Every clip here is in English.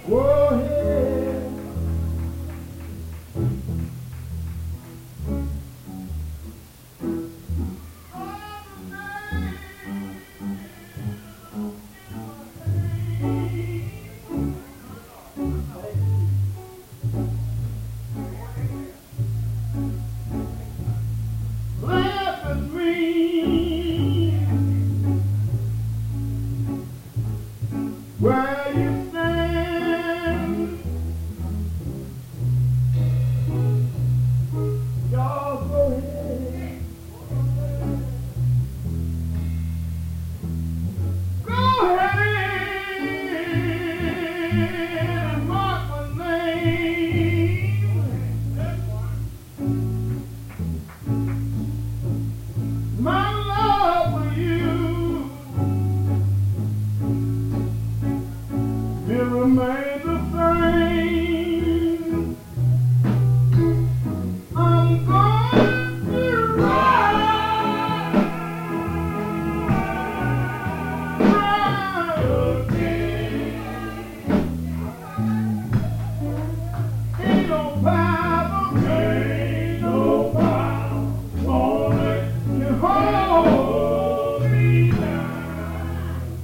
Go ahead. Laugh at me. Where you stand, y'all go ahead. Go ahead and mark my name. My love for you will remain the same. I'm going to ride again. Ain't no power, ain't no power, only can hold me down.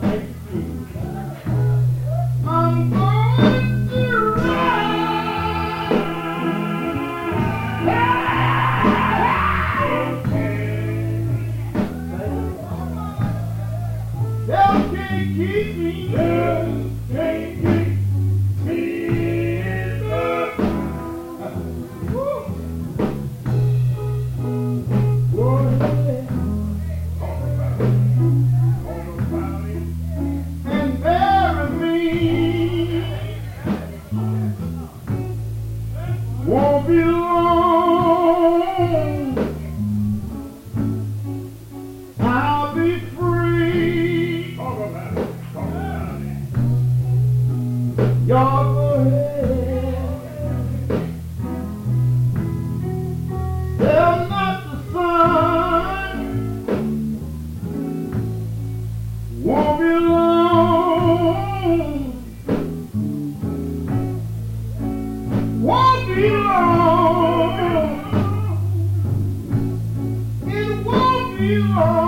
I'm going to ride again. They can't keep me, they can't keep me in the and bury me. Won't be long, I'll be free. Talk about it. Talk about it. Y'all go ahead. Tell not the sun. Won't be long. Won't be long. It won't be long.